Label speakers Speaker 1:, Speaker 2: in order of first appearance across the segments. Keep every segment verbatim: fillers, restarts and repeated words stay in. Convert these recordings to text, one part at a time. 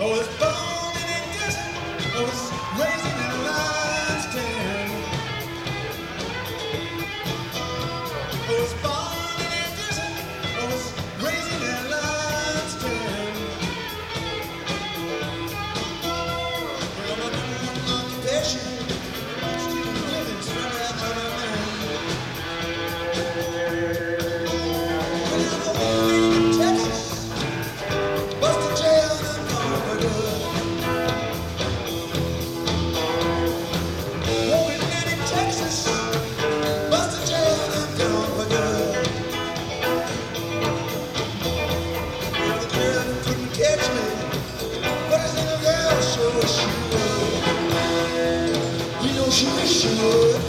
Speaker 1: was born in a desert. I was raised in a lion's den. I was born in a desert. I was raised in a lion's den. Well, my number one occupation, stealing livings from that other man. When I was born in Texas, bust a jail and gone for good. Walking down in Texas, bust a jail and gone for good. Well, the girl couldn't catch me, but this little girl sure she would. You know she wish she would.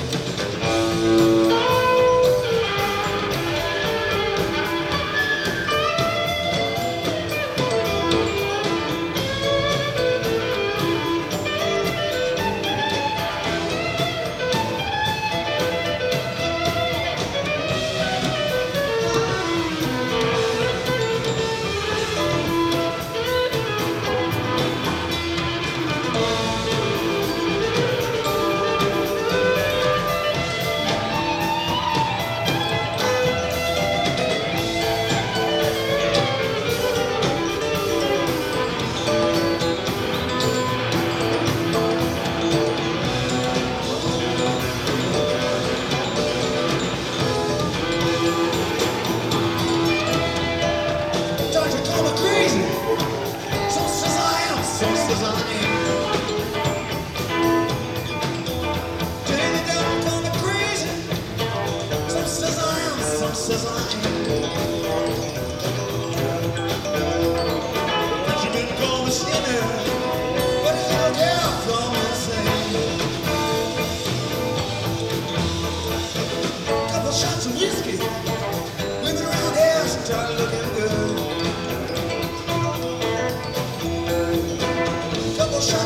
Speaker 1: Doctor called me crazy. So says I am, so says I am. Today the doctor called me crazy. So says I am, so says I am. She didn't call me skinny, but his little girl called me insane. Couple shots of whiskey, women around here started looking good. Couple shots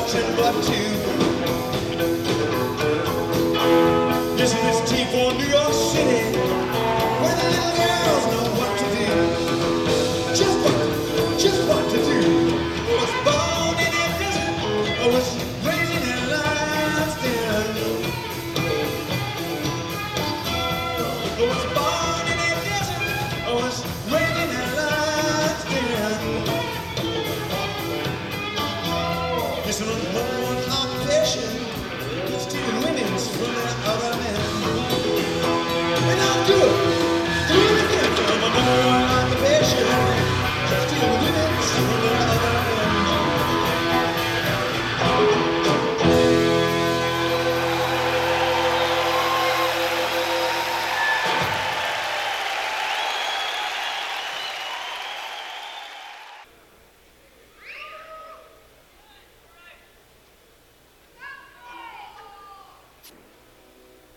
Speaker 1: ten but two. Listen to this T for New York City, where the little girls know what to do. Just what, just what to do. I was born in a desert, I was raised in a lion's den. I was born in a desert, I was raised